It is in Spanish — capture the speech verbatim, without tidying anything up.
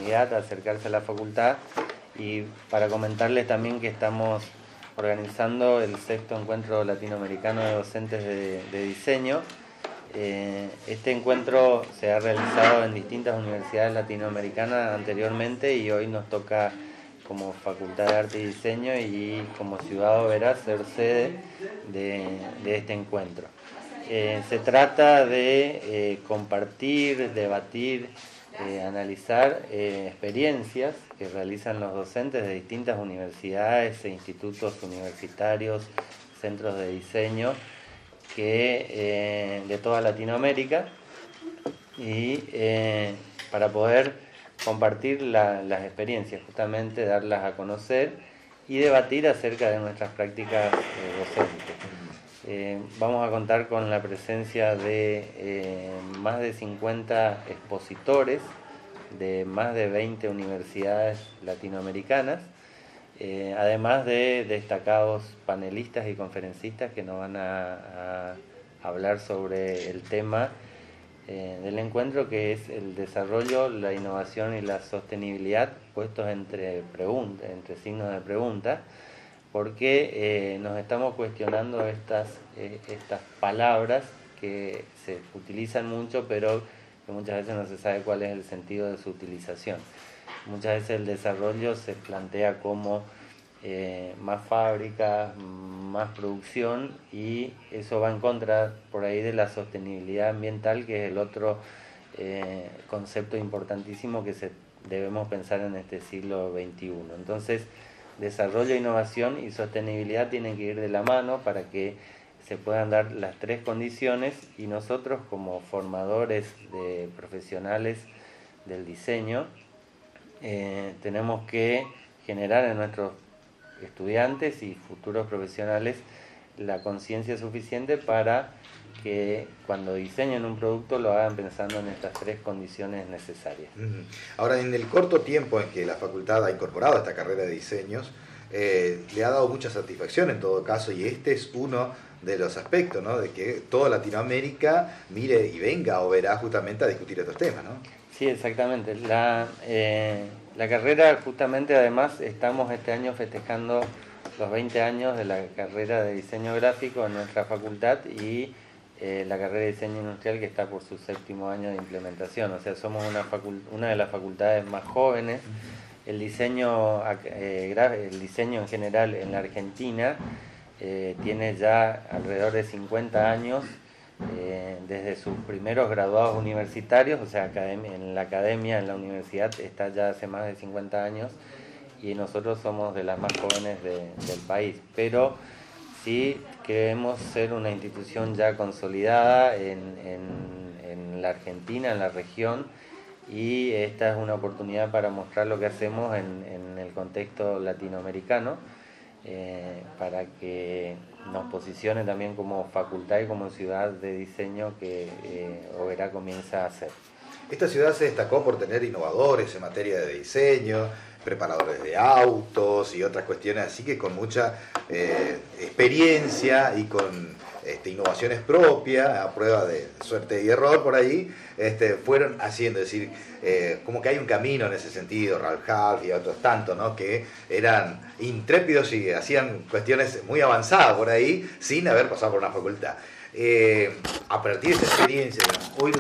posibilidad de acercarse a la facultad, y para comentarles también que estamos organizando el sexto encuentro latinoamericano de docentes de, de diseño. Eh, este encuentro se ha realizado en distintas universidades latinoamericanas anteriormente, y hoy nos toca como Facultad de Arte y Diseño y como Ciudad Oberá ser sede de, de este encuentro. Eh, se trata de eh, compartir, debatir, eh, analizar eh, experiencias que realizan los docentes de distintas universidades e institutos universitarios, centros de diseño que, eh, de toda Latinoamérica, y eh, para poder compartir la, las experiencias, justamente darlas a conocer y debatir acerca de nuestras prácticas eh, docentes. Eh, vamos a contar con la presencia de eh, más de cincuenta expositores de más de veinte universidades latinoamericanas, eh, además de destacados panelistas y conferencistas que nos van a, a hablar sobre el tema eh, del encuentro, que es el desarrollo, la innovación y la sostenibilidad, puestos entre, pregunta, entre signos de pregunta, porque eh, nos estamos cuestionando estas, eh, estas palabras que se utilizan mucho, pero que muchas veces no se sabe cuál es el sentido de su utilización. Muchas veces el desarrollo se plantea como eh, más fábricas, más producción, y eso va en contra por ahí de la sostenibilidad ambiental, que es el otro eh, concepto importantísimo que se, debemos pensar en este siglo veintiuno. Entonces, desarrollo, innovación y sostenibilidad tienen que ir de la mano para que se puedan dar las tres condiciones, y nosotros como formadores de profesionales del diseño eh, tenemos que generar en nuestros estudiantes y futuros profesionales la conciencia suficiente para que cuando diseñen un producto lo hagan pensando en estas tres condiciones necesarias. Ahora, en el corto tiempo en que la facultad ha incorporado esta carrera de diseños, eh, le ha dado mucha satisfacción en todo caso, y este es uno de los aspectos, ¿no?, de que toda Latinoamérica mire y venga o verá justamente a discutir estos temas, ¿no? Sí, exactamente. La, eh, la carrera, justamente, además, estamos este año festejando los veinte años de la carrera de diseño gráfico en nuestra facultad, y eh, la carrera de diseño industrial, que está por su séptimo año de implementación. O sea, somos una, facul- una de las facultades más jóvenes. El diseño, eh, el diseño en general en la Argentina eh, tiene ya alrededor de cincuenta años, eh, desde sus primeros graduados universitarios, o sea, en la academia, en la universidad, está ya hace más de cincuenta años, y nosotros somos de las más jóvenes de, del país. Pero sí queremos ser una institución ya consolidada en, en, en la Argentina, en la región, y esta es una oportunidad para mostrar lo que hacemos en, en el contexto latinoamericano, eh, para que nos posicione también como facultad y como ciudad de diseño que eh, Oberá comienza a hacer. Esta ciudad se destacó por tener innovadores en materia de diseño, preparadores de autos y otras cuestiones, así que con mucha eh, experiencia y con este, innovaciones propias, a prueba de suerte y error por ahí, este, fueron haciendo, es decir, eh, como que hay un camino en ese sentido, Ralph Half y otros tantos, ¿no?, que eran intrépidos y hacían cuestiones muy avanzadas por ahí sin haber pasado por una facultad. Eh, a partir de esta experiencia, hoy